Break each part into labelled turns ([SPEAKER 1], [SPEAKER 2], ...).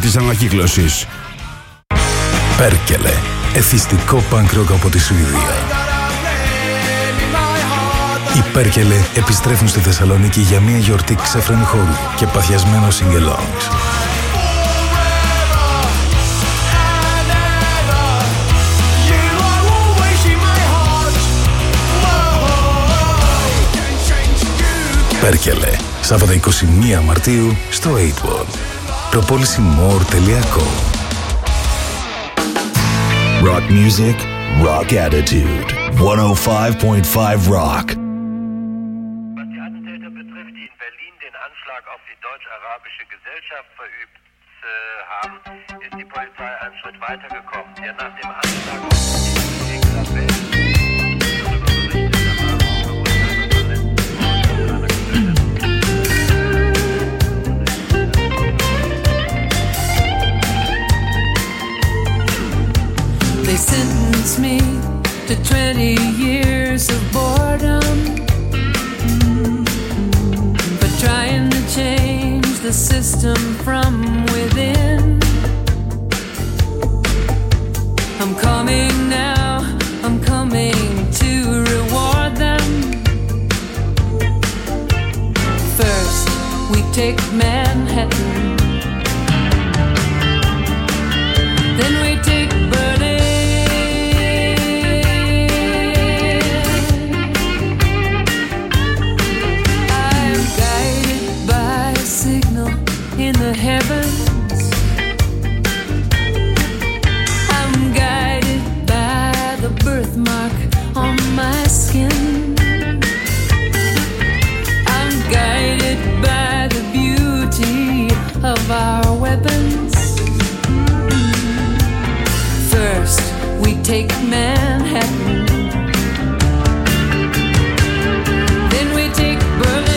[SPEAKER 1] της ανακύκλωσης.
[SPEAKER 2] Πέρκελε, εθιστικό punk rock από τη Σουηδία. Οι Πέρκελε επιστρέφουν στη Θεσσαλονίκη για μια γιορτή ξέφρενη χώρου και παθιασμένο sing-alongs. Πέρκελε, Σάββατο 21 Μαρτίου στο 8 World. Προπόληση more.com.
[SPEAKER 3] Rock music, rock attitude. 105.5 Rock.
[SPEAKER 4] Was die Attentäter betrifft, die in Berlin den Anschlag auf die deutsch-arabische Gesellschaft verübt haben, ist die Polizei einen Schritt weitergekommen. Der nach dem Anschlag auf die Appell
[SPEAKER 5] They sentenced me to 20 years of boredom for trying to change the system from within. I'm coming now, I'm coming to reward them. First, we take Manhattan, then we take Berlin. In the heavens, I'm guided by the birthmark on my skin. I'm guided by the beauty of our weapons. First, we take Manhattan, then we take Berlin.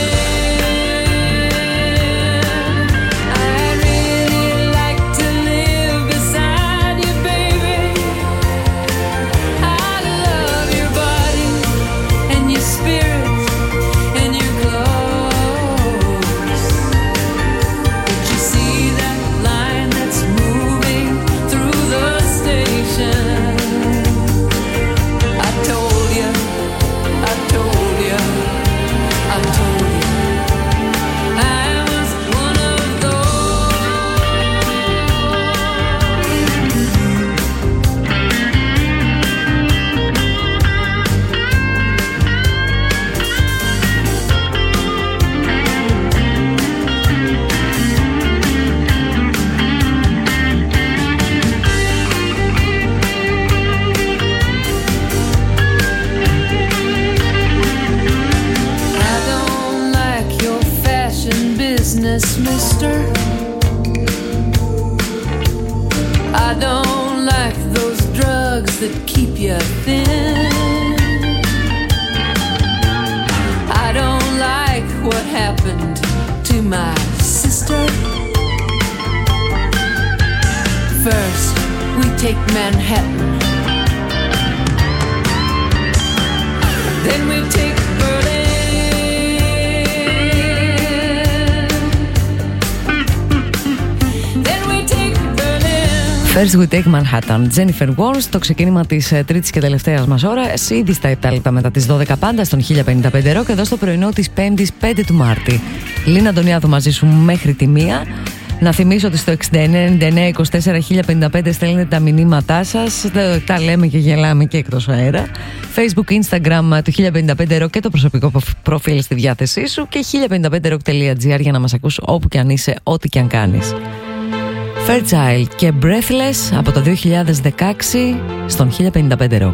[SPEAKER 5] Mister, I don't like those drugs that keep you thin. I don't like what happened to my sister. First, we take Manhattan, then we take Berlin.
[SPEAKER 6] First we take Manhattan, Jennifer Warnes, το ξεκίνημα της τρίτης και τελευταίας μας ώρας, ήδη στα 7 λεπτά μετά τις 12 πάντα στον 1055 Rock, εδώ στο πρωινό της 5ης 5 του Μάρτη. Λίνα Αντωνιάδου μαζί σου μέχρι τη 1. Να θυμίσω ότι στο 69-99-24-1055 στέλνετε τα μηνύματά σας, τα λέμε και γελάμε και εκτός αέρα. Facebook, Instagram του 1055 Rock και το προσωπικό προφίλ στη διάθεσή σου και 1055rock.gr για να μας ακούς όπου και αν είσαι, ό,τι και αν κάνεις. Fairchild και Breathless από το 2016 στον 1055 Rock.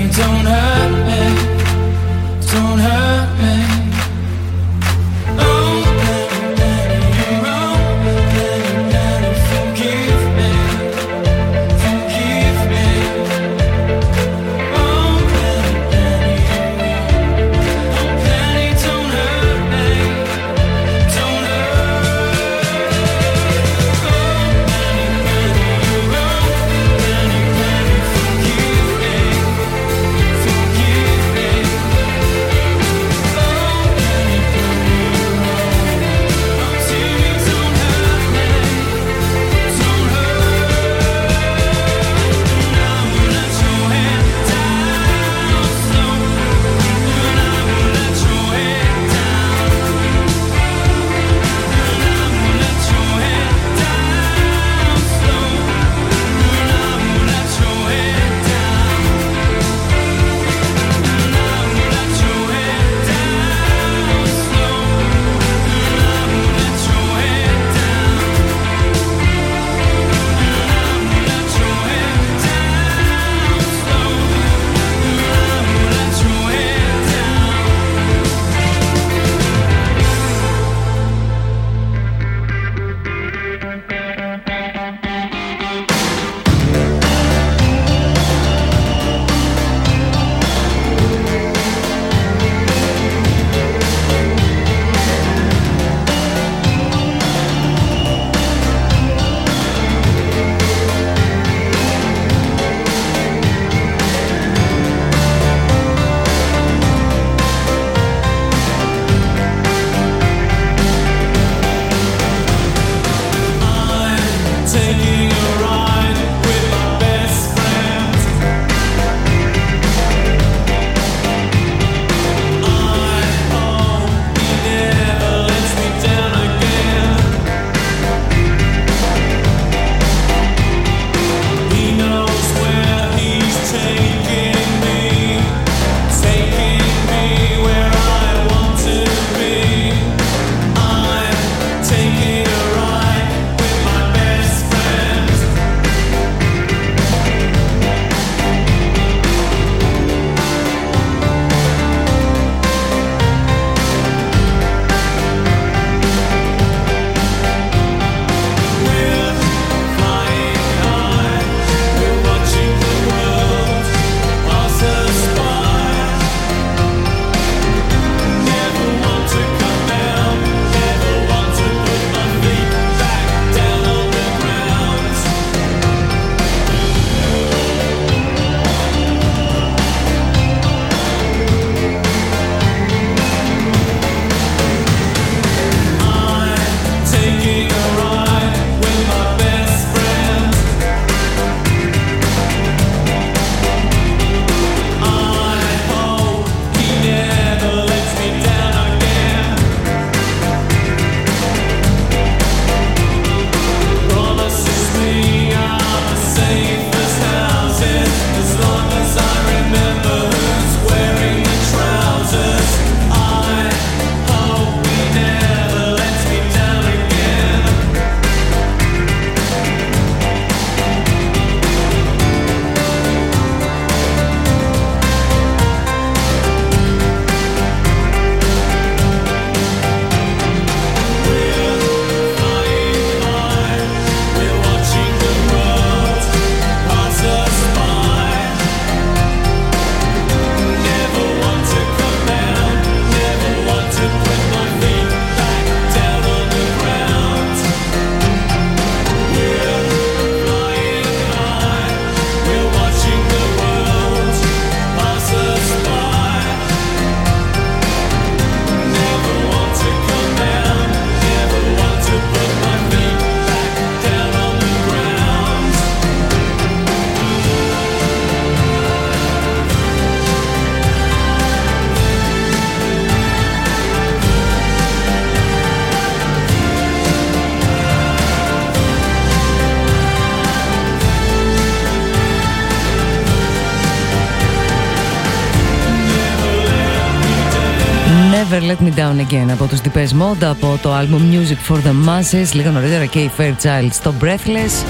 [SPEAKER 1] don't hurt me, don't hurt me.
[SPEAKER 6] Never Let Me Down Again από τους Depeche Mode, από το album Music for the Masses. Λίγο νωρίτερα και η Fairchild στο Breathless.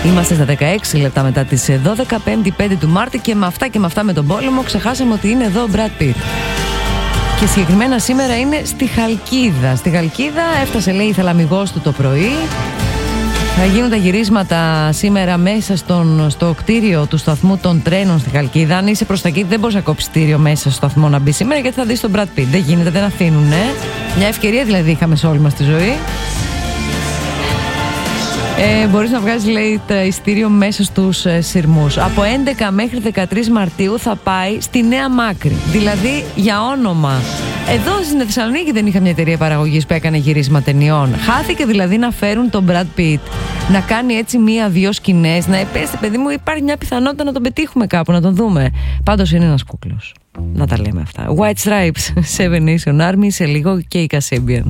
[SPEAKER 6] Είμαστε στα 16 λεπτά μετά τις 12, 5η 5 του Μάρτη, και με αυτά με τον πόλεμο ξεχάσαμε ότι είναι εδώ ο Brad Pitt. Και συγκεκριμένα σήμερα είναι στη Χαλκίδα. Στη Χαλκίδα έφτασε, λέει, η θαλαμιγός του το πρωί. Θα γίνουν τα γυρίσματα σήμερα μέσα στο κτίριο του σταθμού των τρένων στη Χαλκίδα. Αν είσαι προς τα εκεί, δεν μπορείς να κόψεις κτίριο μέσα στο σταθμό να μπει σήμερα, γιατί θα δεις τον Brad Pitt. Δεν γίνεται, δεν αφήνουνε. Μια ευκαιρία δηλαδή είχαμε σε όλη μας τη ζωή. Μπορείς να βγάζεις, λέει, τα εισιτήριο μέσα στους σειρμούς. Από 11 μέχρι 13 Μαρτίου θα πάει στη Νέα Μάκρη. Δηλαδή, για όνομα. Εδώ στην Θεσσαλονίκη δεν είχα μια εταιρεία παραγωγής που έκανε γυρίσμα ταινιών. Χάθηκε δηλαδή να φέρουν τον Brad Pitt να κάνει έτσι μία-δύο σκηνές, να επέστε, παιδί μου, υπάρχει μια πιθανότητα να τον πετύχουμε κάπου, να τον δούμε. Πάντως είναι ένας κούκλος. Να τα λέμε αυτά. White Stripes, Seven Nation Army, σε λίγο και η Kasabian.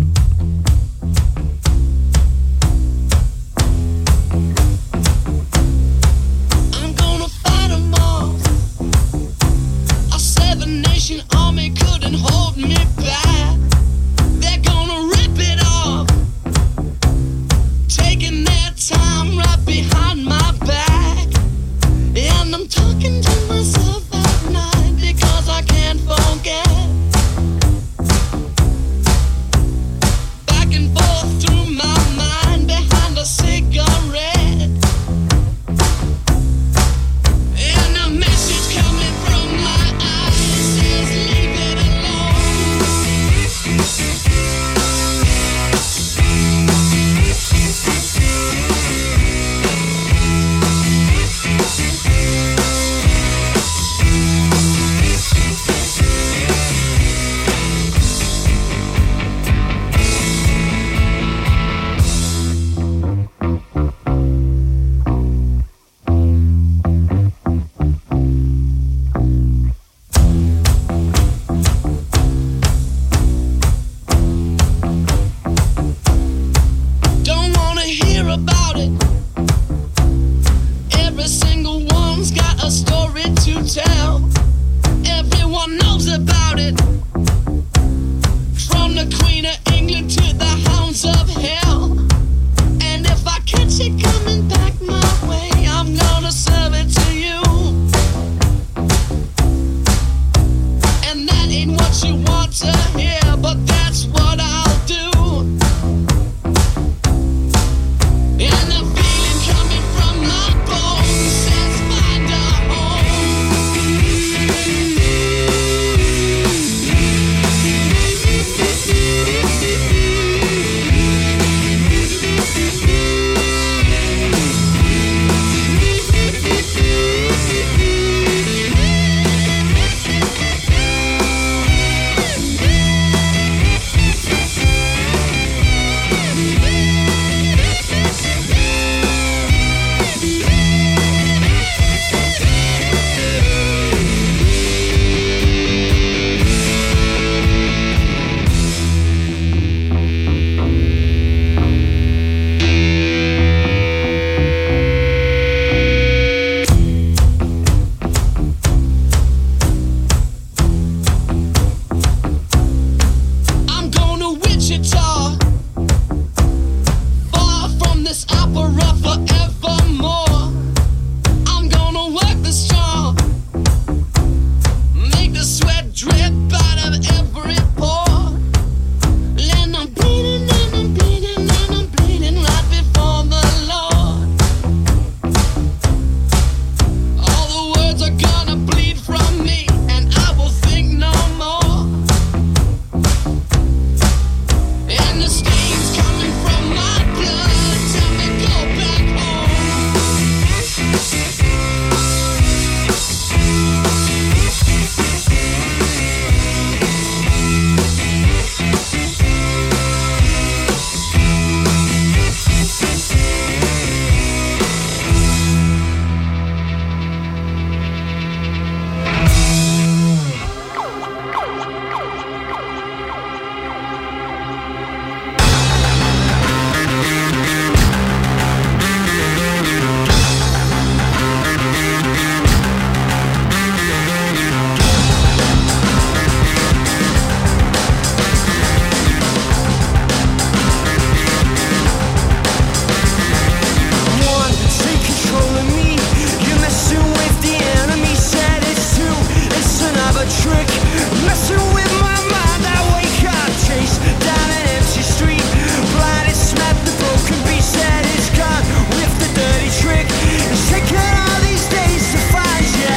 [SPEAKER 1] trick, messing with my mind. I wake up, chase down an empty street, blinded, snap the broken beat, said it's gone with the dirty trick. It's taken all these days to find you.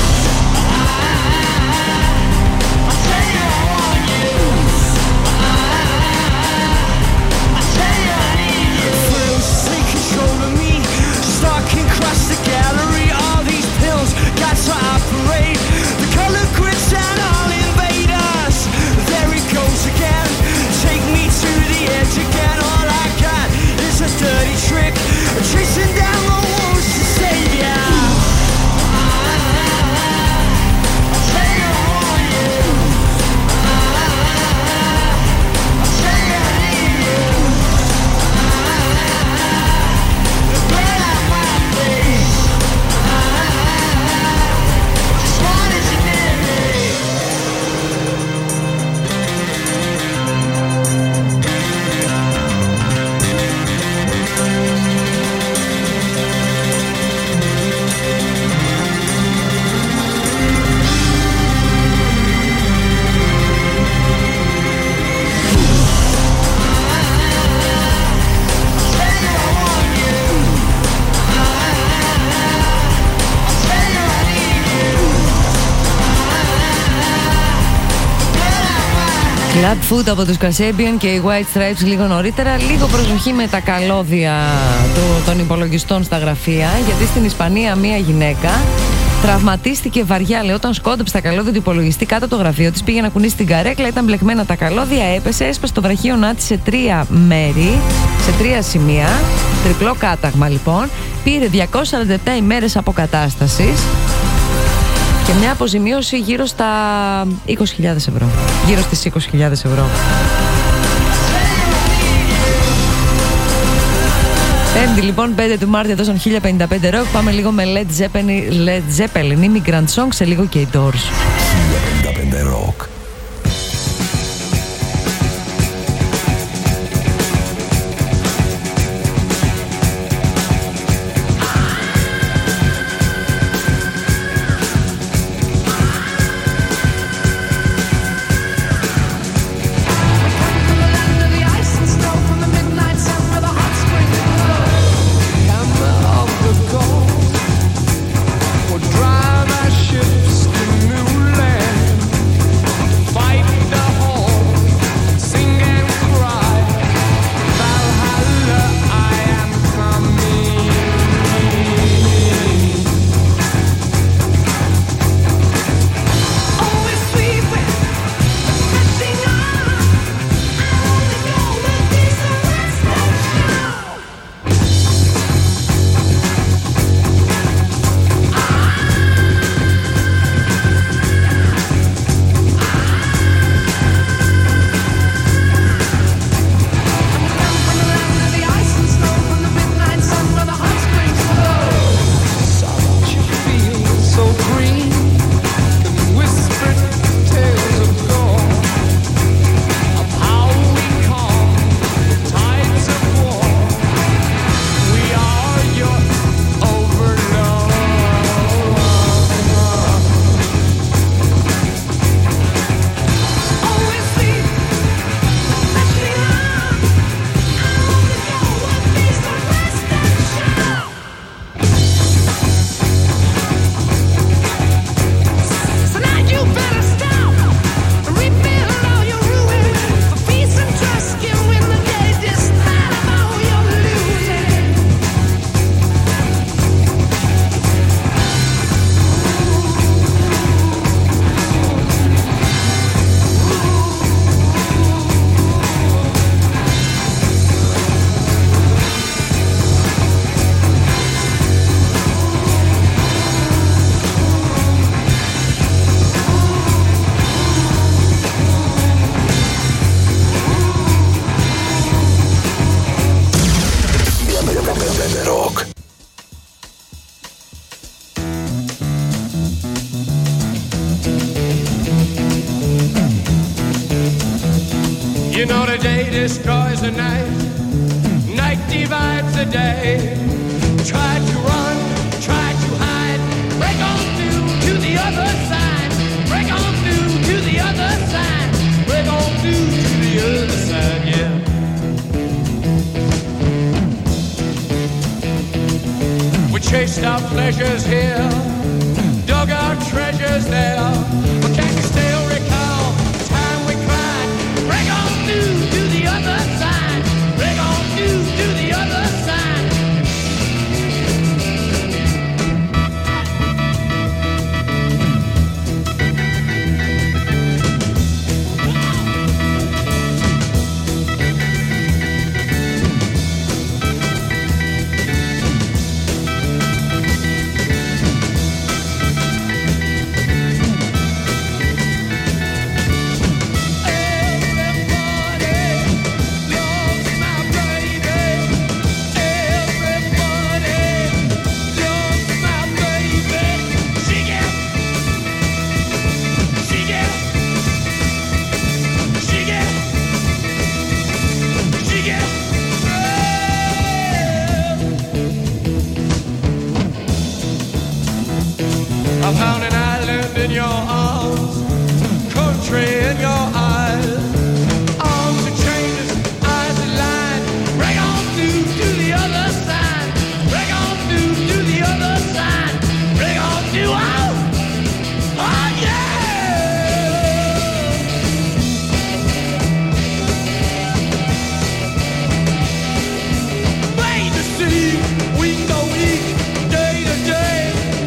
[SPEAKER 1] I'll tell you I want you. I'll tell you I need you. Thrills take control of me, stalking across the gallery. All these pills got to operate. The color grids and all invade us. There it goes again. Take me to the edge again. All I got is a dirty trick, chasing down the wolves to save ya. I'll tell you I want you. I'll tell you I need you. The blood on my face. Just wanted you near me.
[SPEAKER 6] Club Food από τους Kasabian και οι White Stripes λίγο νωρίτερα. Λίγο προσοχή με τα καλώδια των υπολογιστών στα γραφεία, γιατί στην Ισπανία μία γυναίκα τραυματίστηκε βαριά, λέει, όταν σκόντεψε τα καλώδια του υπολογιστή κάτω από το γραφείο της. Πήγε να κουνήσει την καρέκλα, ήταν μπλεγμένα τα καλώδια, έπεσε, έσπασε το βραχίωνά της σε 3 μέρη, σε 3 σημεία. Τριπλό κάταγμα λοιπόν. Πήρε 247 ημέρες αποκατάστασης και μια αποζημίωση γύρω στα 20.000 ευρώ. Γύρω στις 20.000 ευρώ. Πέμπτη λοιπόν, 5 του Μάρτη, εδώ στον 1055 Rock. Πάμε λίγο με Led Zeppelin, Immigrant Song, σε λίγο και οι Doors.
[SPEAKER 3] 1055 Rock.
[SPEAKER 1] Drive our ships to new land. You know the day destroys the night, night divides the day. Try to run, try to hide, break on through to the other side, break on through. pleasures here, dug our treasures there. But can you still recall the time we cried? Bring on new to the other side. Bring on new to the other side. I found an island in your arms, country in your eyes, arms that changes, eyes that line. Bring on through to the other side. Bring on through to the other side. Bring on through. Oh yeah! Made to see, week to week, day to day.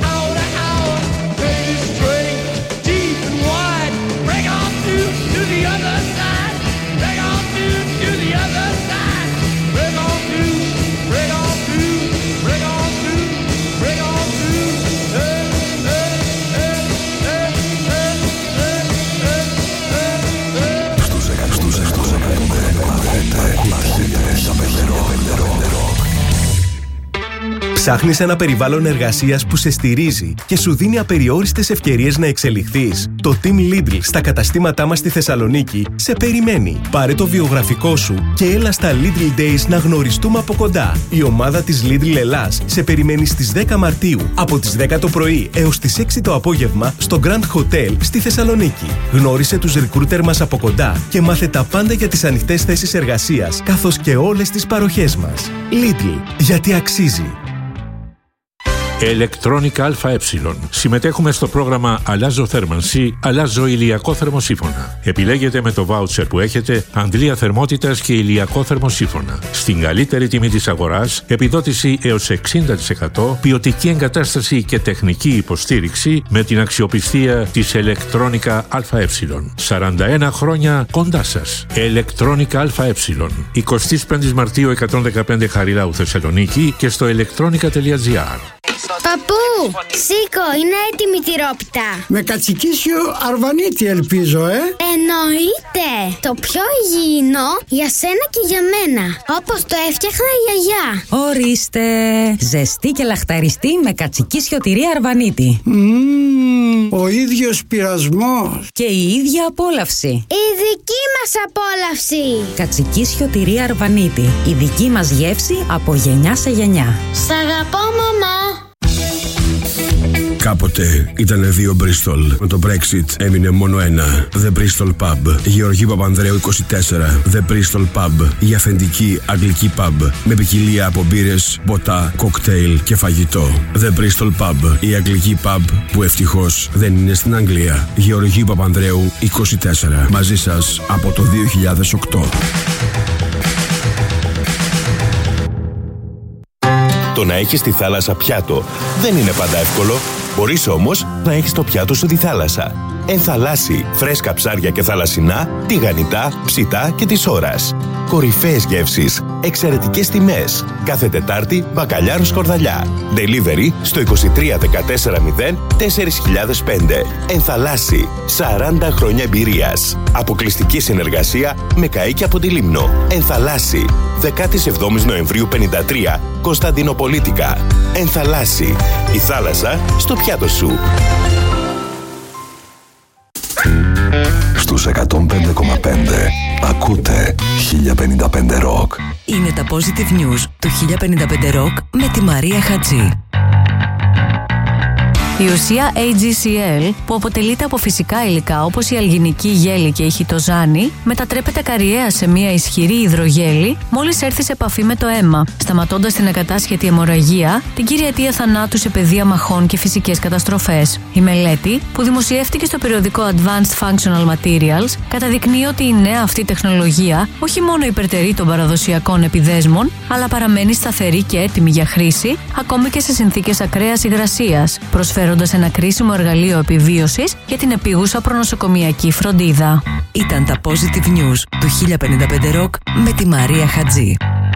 [SPEAKER 7] Ψάχνεις ένα περιβάλλον εργασίας που σε στηρίζει και σου δίνει απεριόριστες ευκαιρίες να εξελιχθείς? Το Team Lidl στα καταστήματά μας στη Θεσσαλονίκη σε περιμένει. Πάρε το βιογραφικό σου και έλα στα Lidl Days να γνωριστούμε από κοντά. Η ομάδα της Lidl Ελλάς σε περιμένει στις 10 Μαρτίου από τις 10 το πρωί έως τις 6 το απόγευμα στο Grand Hotel στη Θεσσαλονίκη. Γνώρισε τους recruiter μας από κοντά και μάθε τα πάντα για τις ανοιχτές θέσεις εργασίας καθώς και όλες τις παροχές μας. Lidl, γιατί αξίζει.
[SPEAKER 8] Electronica ΑΕ. Συμμετέχουμε στο πρόγραμμα Αλλάζω θέρμανση, αλλάζω ηλιακό θερμοσύφωνα. Επιλέγετε με το βάουτσερ που έχετε αντλία θερμότητας και ηλιακό θερμοσύφωνα. Στην καλύτερη τιμή της αγοράς, επιδότηση έως 60%, ποιοτική εγκατάσταση και τεχνική υποστήριξη με την αξιοπιστία της Electronica ΑΕ. 41 χρόνια κοντά σας. Electronica ΑΕ. 25 Μαρτίου 115 Χαριλάου Θεσσαλονίκη και στο electronica.gr.
[SPEAKER 9] Παππού, σήκω, είναι έτοιμη η τυρόπιτα.
[SPEAKER 10] Με κατσικίσιο αρβανίτη ελπίζω,
[SPEAKER 9] Εννοείται. Το πιο υγιεινό για σένα και για μένα. Όπως το έφτιαχνα η γιαγιά.
[SPEAKER 11] Ορίστε. Ζεστή και λαχταριστή με κατσικίσιο τυρί αρβανίτη.
[SPEAKER 10] Ο ίδιος πειρασμός.
[SPEAKER 11] Και η ίδια απόλαυση.
[SPEAKER 9] Η δική μας απόλαυση.
[SPEAKER 11] Κατσικίσιο τυρί αρβανίτη. Η δική μας γεύση από γενιά σε γενιά.
[SPEAKER 9] Σ' αγαπώ, μαμά.
[SPEAKER 3] Κάποτε ήταν δύο Bristol. Με το Brexit έμεινε μόνο ένα. The Bristol Pub. Γεωργή Παπανδρέου 24. The Bristol Pub. Η αυθεντική αγγλική pub. Με ποικιλία από μπύρες, ποτά, κοκτέιλ και φαγητό. The Bristol Pub. Η αγγλική pub που ευτυχώς δεν είναι στην Αγγλία. Γεωργή Παπανδρέου 24. Μαζί σας από το 2008.
[SPEAKER 12] Το να έχεις τη θάλασσα πιάτο δεν είναι πάντα εύκολο. Μπορείς όμως να έχεις το πιάτο σου τη θάλασσα. Ενθαλάσσι, φρέσκα ψάρια και θαλασσινά, τηγανιτά, ψητά και της ώρας. Κορυφαίες γεύσεις, εξαιρετικές τιμές. Κάθε Τετάρτη, μπακαλιάρο σκορδαλιά. Delivery στο 23 140 4005. Ενθαλάσσι, 40 χρόνια εμπειρίας. Αποκλειστική συνεργασία με καΐκια από τη Λίμνο. Ενθαλάσσι, 17 Νοεμβρίου 53, Κωνσταντινοπολίτικα. Ενθαλάσσι, η θάλασσα στο πιάτο σου.
[SPEAKER 3] Στους 105,5 ακούτε 1055 Rock.
[SPEAKER 13] Είναι τα Positive News του 1055 Rock με τη Μαρία Χατζή. Η ουσία AGCL, που αποτελείται από φυσικά υλικά όπως η αλγινική γέλη και η χιτοζάνη, μετατρέπεται καριέα σε μια ισχυρή υδρογέλη μόλις έρθει σε επαφή με το αίμα, σταματώντας την ακατάσχετη αιμορραγία, την κύρια αιτία θανάτου σε πεδία μαχών και φυσικές καταστροφές. Η μελέτη, που δημοσιεύτηκε στο περιοδικό Advanced Functional Materials, καταδεικνύει ότι η νέα αυτή τεχνολογία όχι μόνο υπερτερεί των παραδοσιακών επιδέσμων, αλλά παραμένει σταθερή και έτοιμη για χρήση, ακόμη και σε συνθήκες ακραίας υγρασίας, προσφέροντας ένα κρίσιμο εργαλείο επιβίωσης για την επίγουσα προνοσοκομιακή φροντίδα.
[SPEAKER 14] Ήταν τα Positive News του 1055 Rock με τη Μαρία Χατζή.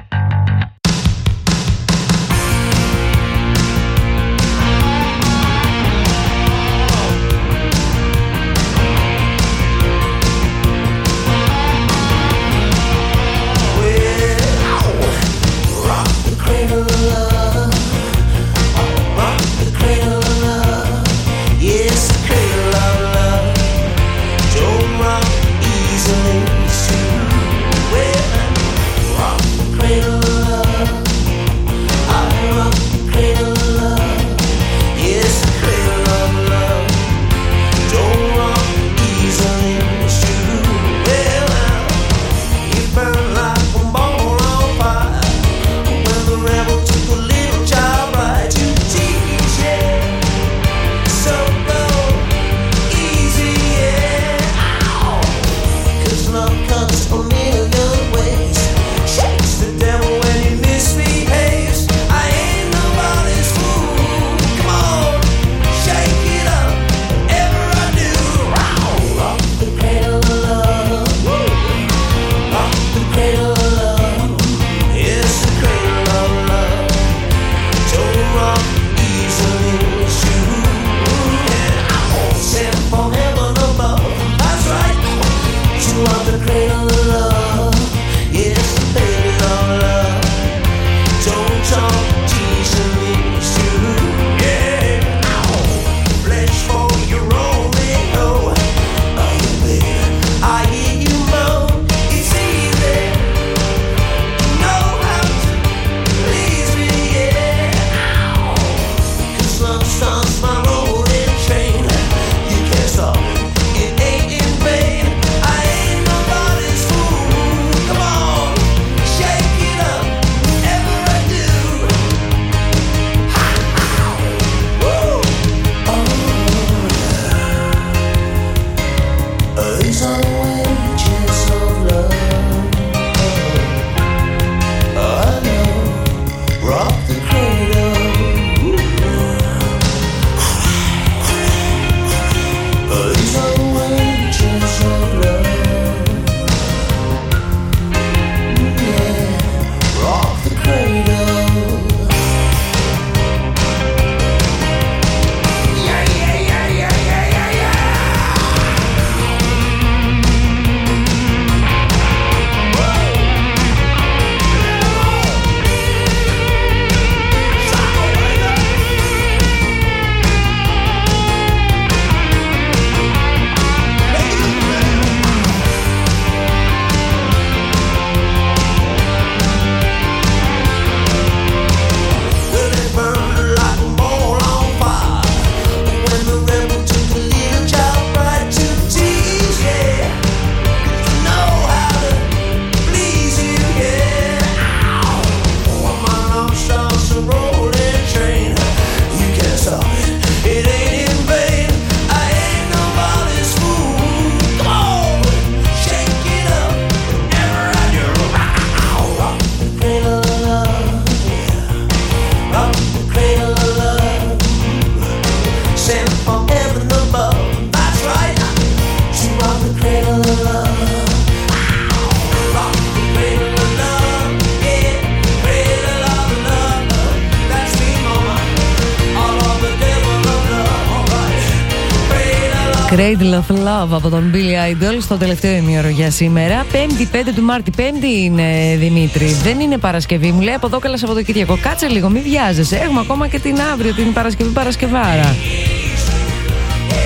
[SPEAKER 6] Cradle of Love από τον Billy Idol στο τελευταίο ημίωρο για σήμερα. 5η 5 του Μάρτη. 5η είναι, Δημήτρη. Δεν είναι Παρασκευή. Μου λέει από εδώ καλά Σαββατοκύριακο. Κάτσε λίγο, μην βιάζεσαι. Έχουμε ακόμα και την αύριο, την Παρασκευή Παρασκευάρα.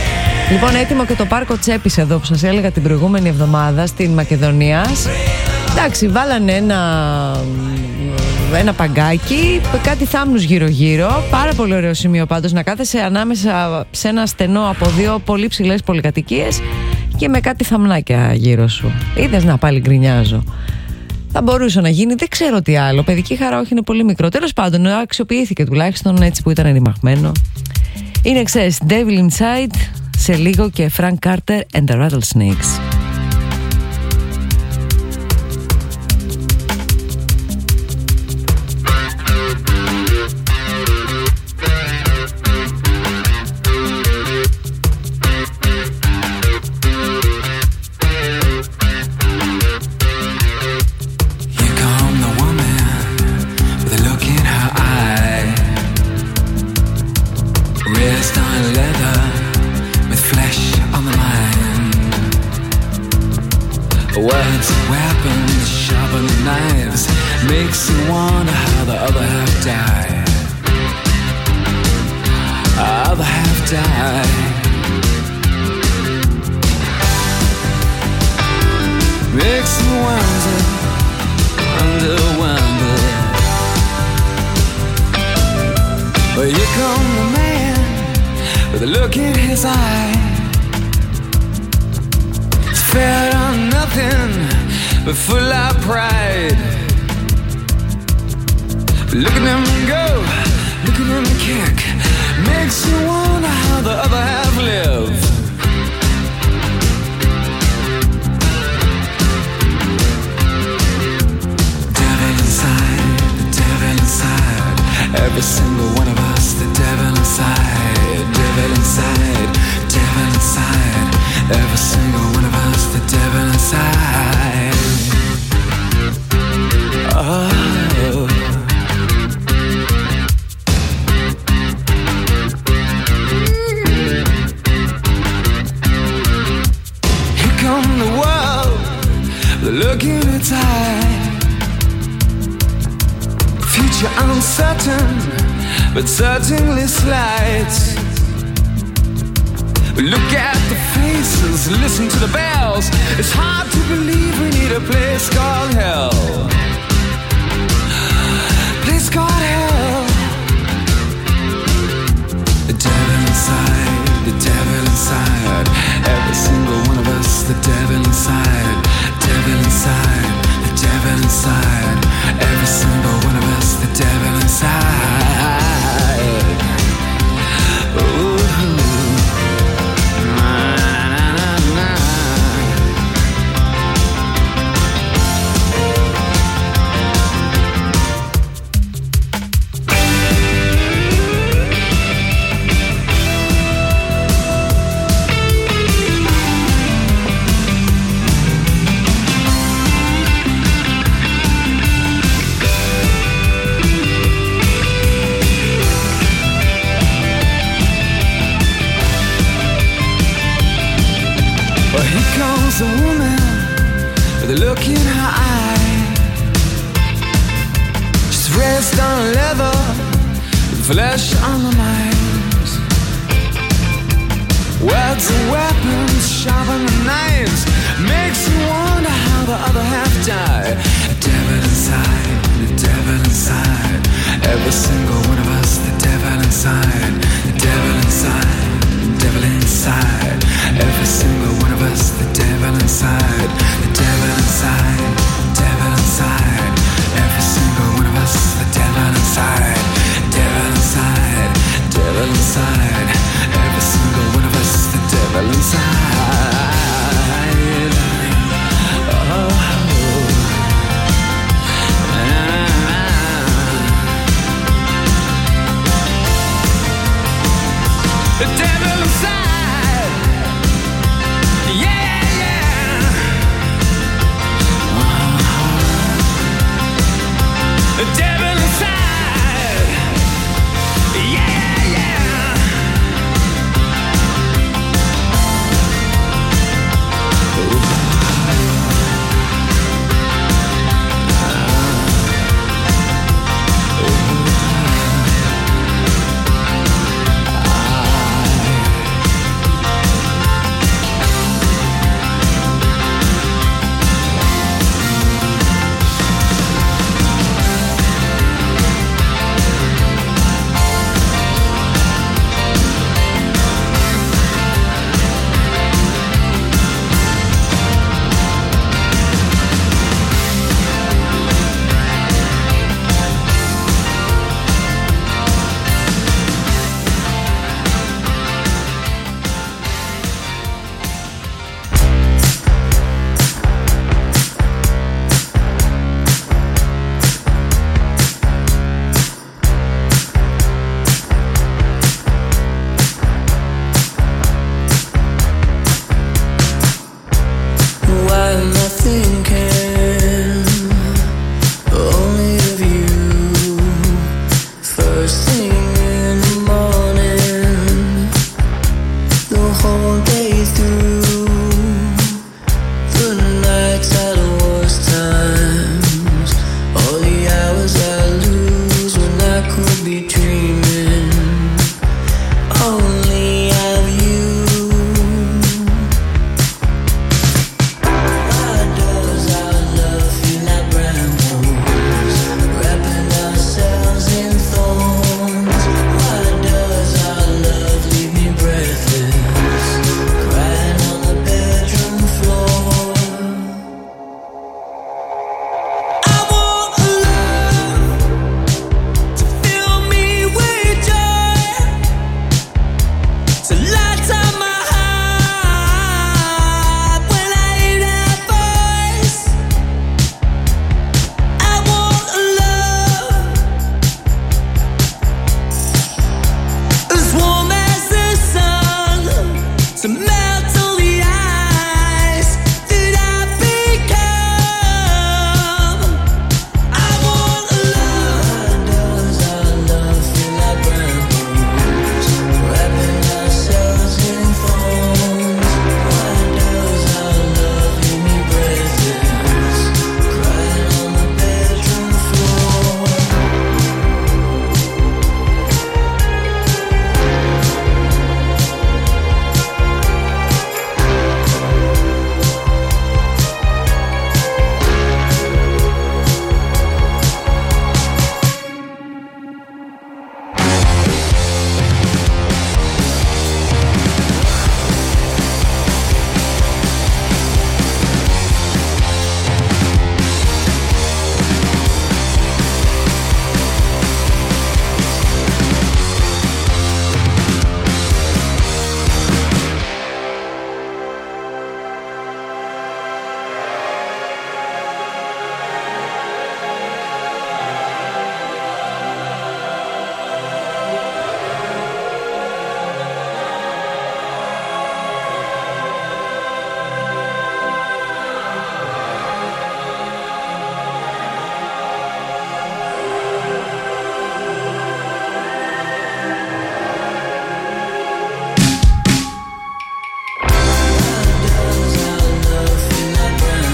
[SPEAKER 6] Λοιπόν, έτοιμο και το πάρκο Τσέπης εδώ που σας έλεγα την προηγούμενη εβδομάδα στην Μακεδονία. Εντάξει, βάλανε ένα παγκάκι, κάτι θάμνους γύρω-γύρω. Πάρα πολύ ωραίο σημείο πάντως, να κάθεσαι ανάμεσα σε ένα στενό από δύο πολύ ψηλές πολυκατοικίες και με κάτι θαμνάκια γύρω σου. Είδες, να πάλι γκρινιάζω. Θα μπορούσε να γίνει, δεν ξέρω τι άλλο. Παιδική χαρά, όχι, είναι πολύ μικρό. Τέλος πάντων, αξιοποιήθηκε τουλάχιστον έτσι που ήταν ρημαγμένο. Είναι, ξέρεις, Devil Inside σε λίγο και Frank Carter and the Rattlesnakes.
[SPEAKER 1] Words, weapons, sharpened knives, makes you wonder how the other half died. Other half died. Makes you wonder. Well, here come the man with a look in his eye. Fed on nothing but full of pride. Look at him go, look at him kick. Makes you wonder how the other half live. Devil inside, the devil inside. Every single one of us, the devil inside. Devil inside, devil inside. Every single one of us, the devil inside. Oh. Here come the world, looking its eye. Future uncertain, but certainly slight. Look at the faces, listen to the bells. It's hard to believe we need a place called hell. Place called hell. The devil inside, the devil inside. Every single one of us, the devil inside. Devil inside, the devil inside. Every single one of us, the devil inside. Ooh. A woman with a look in her eye. She's raised on leather with flesh on the mind. Words and weapons, sharpen the knives, makes you wonder how the other half died. The devil inside, the devil inside. Every single one of us, the devil inside. The devil inside, the devil inside. Every single one of us, the devil inside. The devil inside, devil inside. Every single one of us, the devil inside. Devil inside, devil inside. Every single one of us, the devil inside.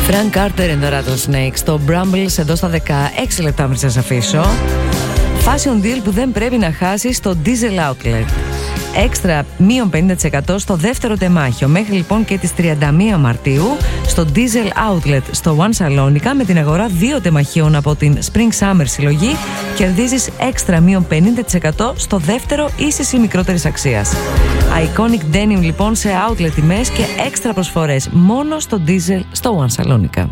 [SPEAKER 6] Frank Carter and the Rattlesnakes, το Brambles εδώ στα 16 λεπτά πριν σας αφήσω. Fashion deal που δεν πρέπει να χάσει στο Diesel Outlet. Έξτρα μείον 50% στο δεύτερο τεμάχιο μέχρι λοιπόν και τις 31 Μαρτίου στο Diesel Outlet στο One Salonica. Με την αγορά 2 τεμαχίων από την Spring Summer συλλογή κερδίζεις έξτρα μείον 50% στο δεύτερο ίσης ή μικρότερης αξίας. Iconic Denim λοιπόν σε outlet τιμές και έξτρα προσφορές μόνο στο Diesel στο One Salonica.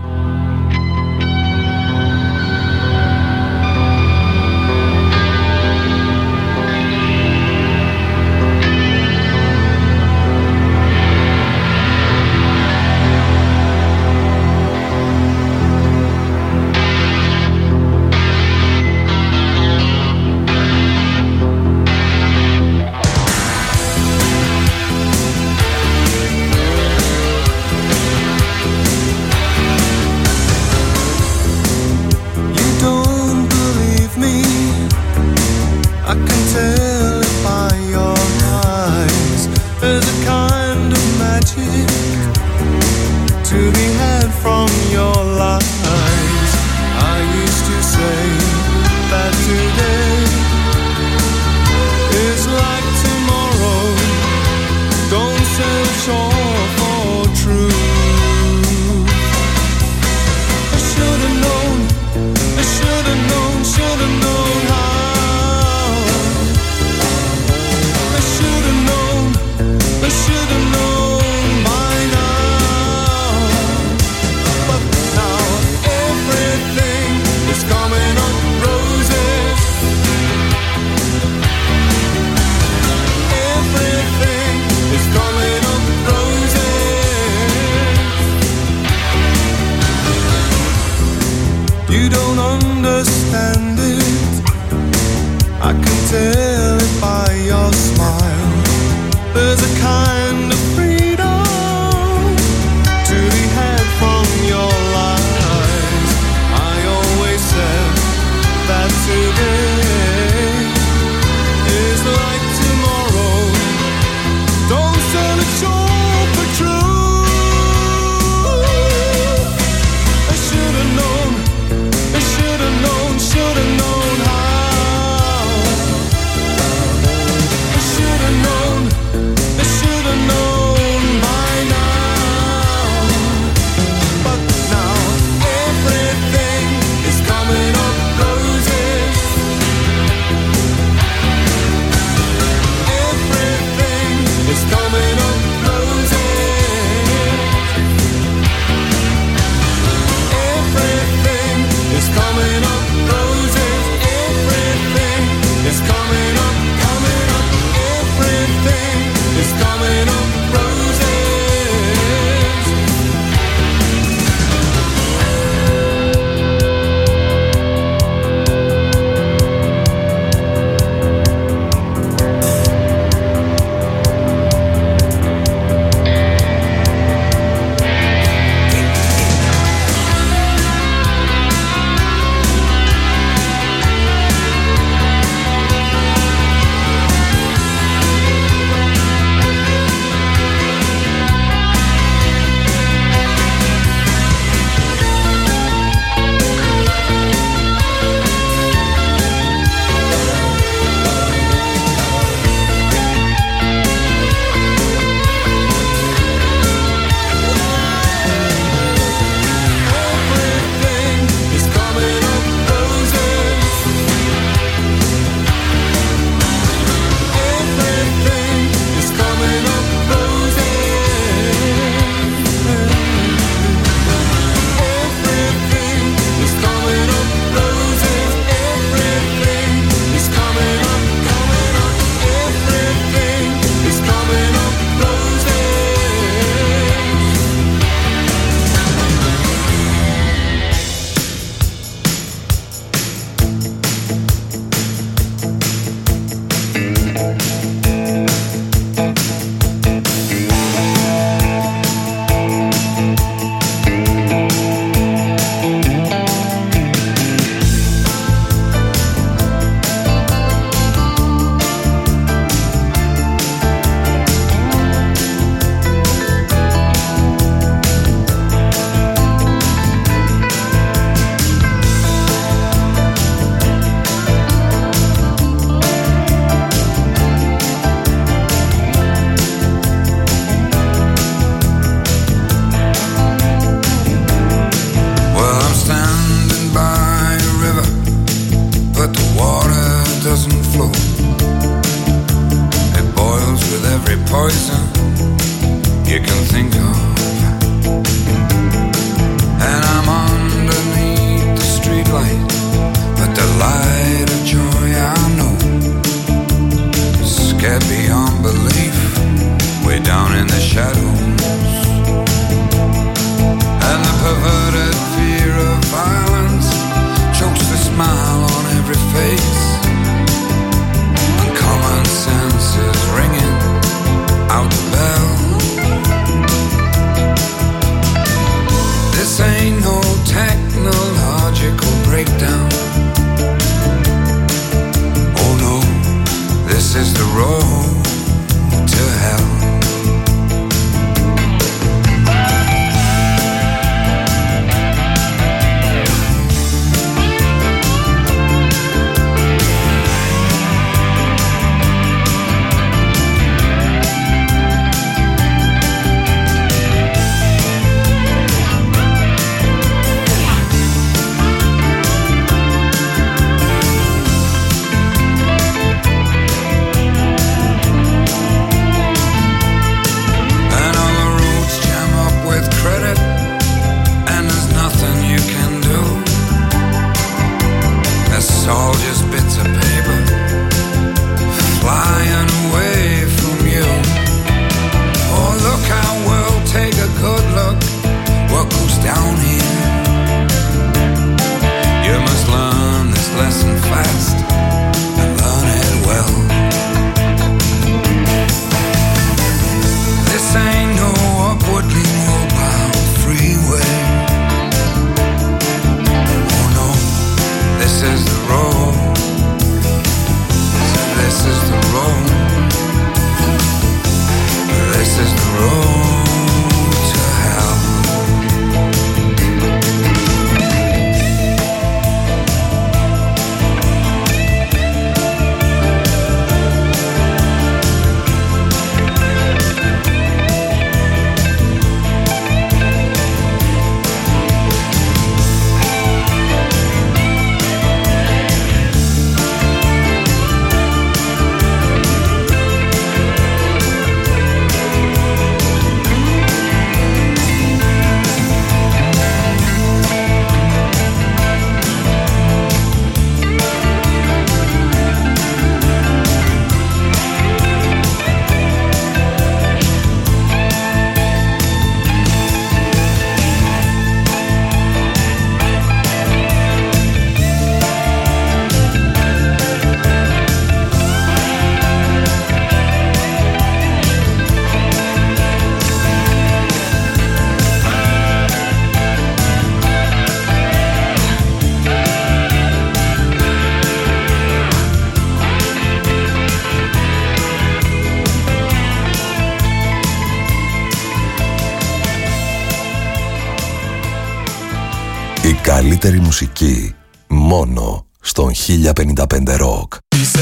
[SPEAKER 15] καλύτερη μουσική μόνο στον 1055 Rock.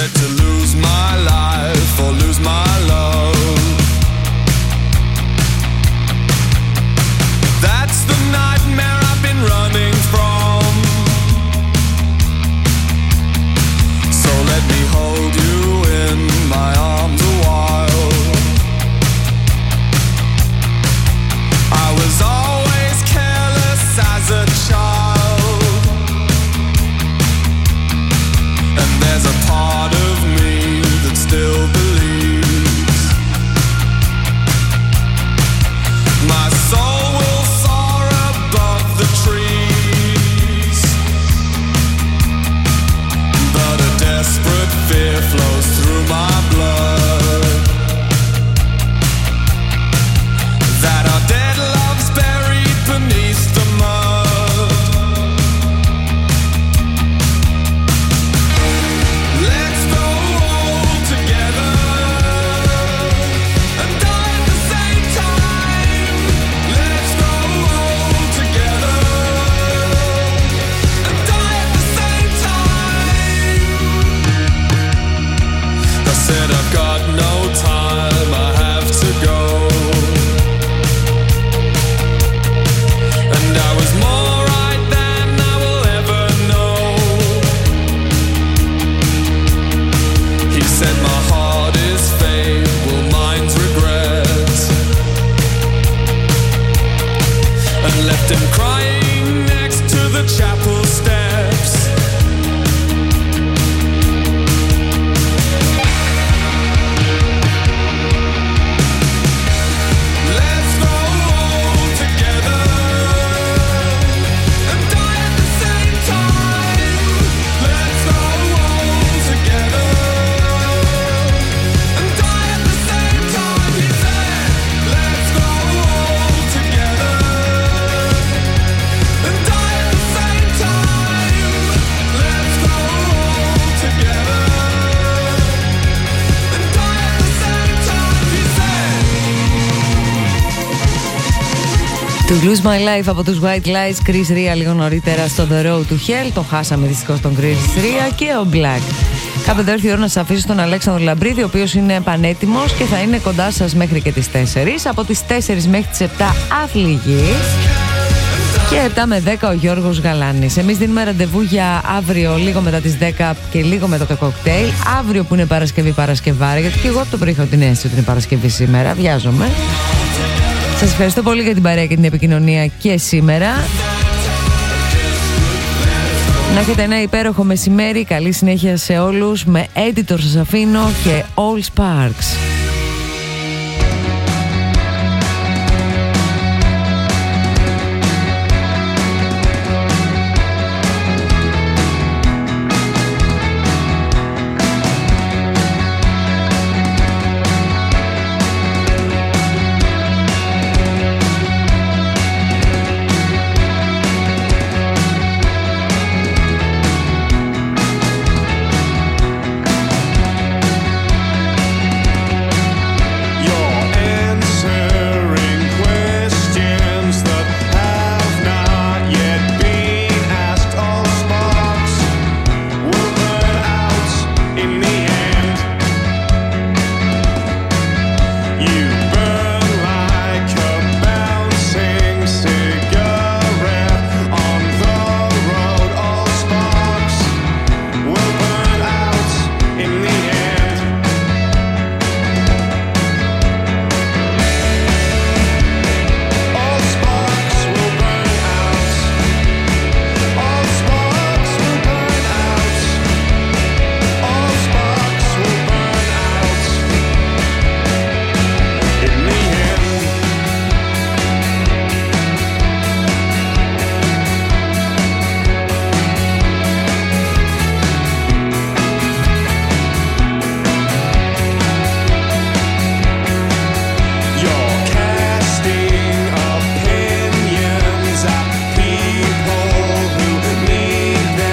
[SPEAKER 1] That's the nightmare I've been running from. So let me hold you in my arms a while. I was always careless as a child, and there's a part of me that still believes my soul will soar above the trees, but a desperate fear flows through my blood that our dead love's buried beneath the mud. Let's go all together and die at the same time. Let's go all together and die at the same time. I said I've got no time, I have to go. And I was more right than I will ever know. He said my heart is fable, mine's regret, and left him crying next to the chapel steps. Let's go all together and die at the same time. Let's go all together and die at the same time. He said, let's go all together and die at the same time. Let's go all together and die at the same time. He said.
[SPEAKER 6] To Lose My Life από τους White Lies, Chris Ria λίγο νωρίτερα στο The Road to Hell. Το χάσαμε δυστυχώς τον Chris Ria και ο Black. Κάποτε θα έρθει η ώρα να σας αφήσω τον Αλέξανδρο Λαμπρίδη, ο οποίος είναι πανέτοιμος και θα είναι κοντά σας μέχρι και τις 4. Από τις 4 μέχρι τις 7 Αθληγή και 7 με 10 ο Γιώργος Γαλάνης. Εμείς δίνουμε ραντεβού για αύριο λίγο μετά τις 10 και λίγο μετά το κοκτέιλ. Αύριο που είναι Παρασκευή Παρασκευάρα, γιατί και εγώ από το πρωί είχα την αίσθηση ότι είναι Παρασκευή σήμερα. Βιάζομαι. Σας ευχαριστώ πολύ για την παρέα και την επικοινωνία και σήμερα. Να έχετε ένα υπέροχο μεσημέρι. Καλή συνέχεια σε όλους. Με editor σας αφήνω και All Sparks.